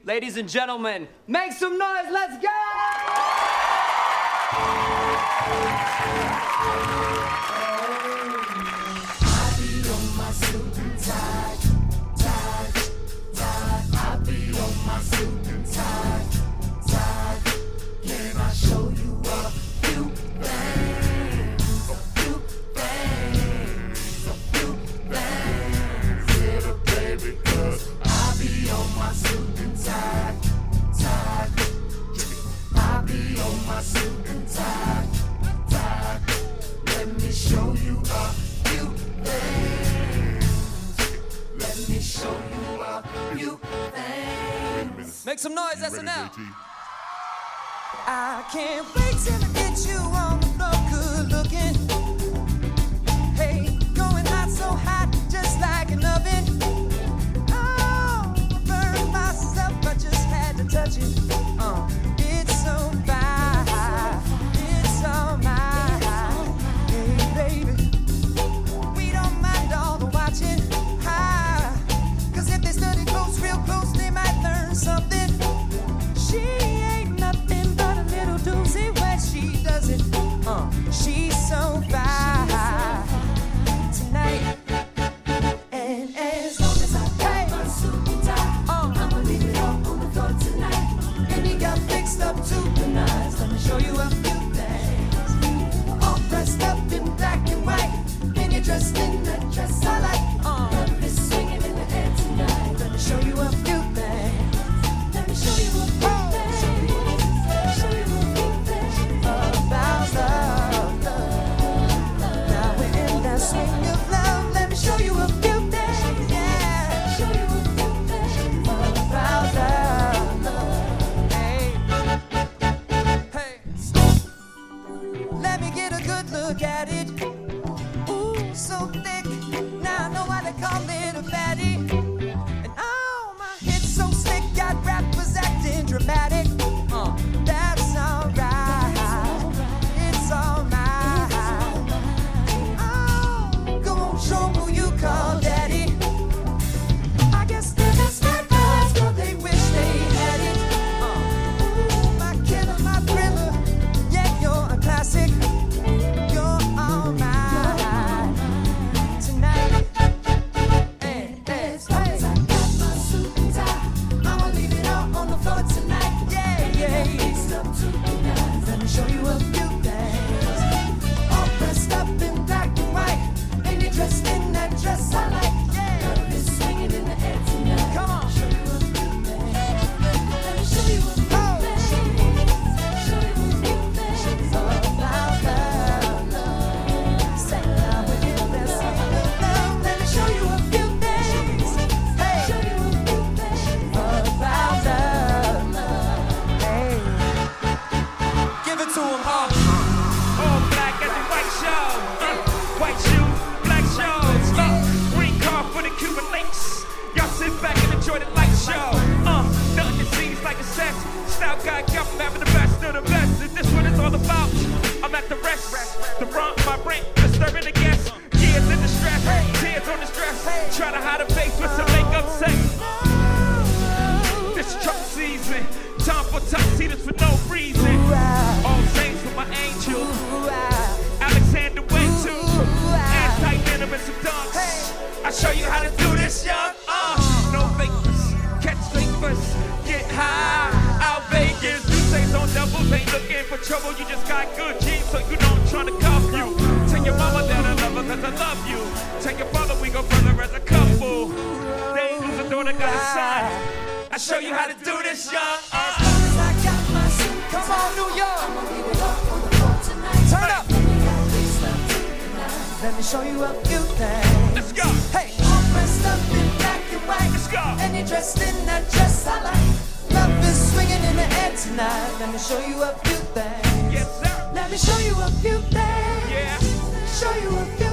Ladies and gentlemen, make some noise, let's go! I be on my suit and tie, tie, tie. I be on my suit and tie, tie. Can I show you a few things? A few things, a few things. Little baby, 'cause I be on my suit and tie, tie. I be on my suit and tie, tie. Let me show you a few things. Let me show you a few things. Make some noise, SNL! I can't wait till I get you on the floor, good looking. Hey, going hot, so hot, just like an oven. Oh, I burned myself, I just had to touch it. It's so fine, it's all mine. Hey, baby, we don't mind all the watching. Cause if they study close, real close, they might learn something. She ain't nothing but a little doozy when she does it. She's so fine tonight. And as long as I got my suit and tie, I'ma leave it all on the floor tonight. And you got fixed up to the nines. Let me show you a few things. All dressed up in black and white, and you're dressed in that dress I like. Love is swinging in the air tonight. Let me show you a few things. Let me show you a few things. Show you a few things about love. Now we're in that swing of love. Let me show you a few things. Yeah. Show you a few things about love. Hey, hey. Let me get a good look at it. Ooh, so thick. Now I know why they call it a fatty. And oh, my head's so slick, got rappers acting dramatic. That's alright. It's alright. Oh, go on, show who you call daddy. I guess they're just bad guys, but they wish they had it. Ooh, my killer, my thriller. Yeah, you're a classic. You're all mine tonight. And as long as I got my suit and tie, I'ma leave it all on the floor tonight. Yeah, yeah. Fixed up to the nines. Let me show you a few things. All dressed up in black and white, and you're dressed in that dress I like. Yeah. Love is swinging in the air tonight. Come on. Show you a few things. Let me show you a few things. Show you a few things about love. Say now we're in that swing of love. Let me show you a few things. Hey. Show you a few things about love. Hey. Give it to him, All black as a white show. White shoe, black shows. Green car for the Cuban links. Y'all sit back and enjoy the light show. Nothing that seems like a sex. Style guy, I'm having the best of the best. And this what it's all about. I'm at the rest. The rump, my brain, disturbing the guests. Years in distress, tears on the stress. Try to hide a face with some makeup sex. This truck season. Time for tuxedos for no reason. All saints for my angel. Alexander went to ass tight denim and some dunks. I show you how to do this, young. No fakers, catch fakers, get high. Out Vegas, you say on doubles, ain't looking for trouble. You just got good genes, so you know I'm trying to cuff you. Tell your mama that I love her 'cause I love you. Tell your father we go further as a couple. They ain't lose a daughter, got a son. I show you how to do this, young. As long as I got my suit. Come on, New York. I'ma leave it all on the floor tonight. Turn up. Let me show you a few things. Let's go. Hey, all dressed up in black and white. Let's go. And you're dressed in that dress I like. Love is swinging in the air tonight. Let me show you a few things. Yes, sir. Let me show you a few things. Yeah. Show you a few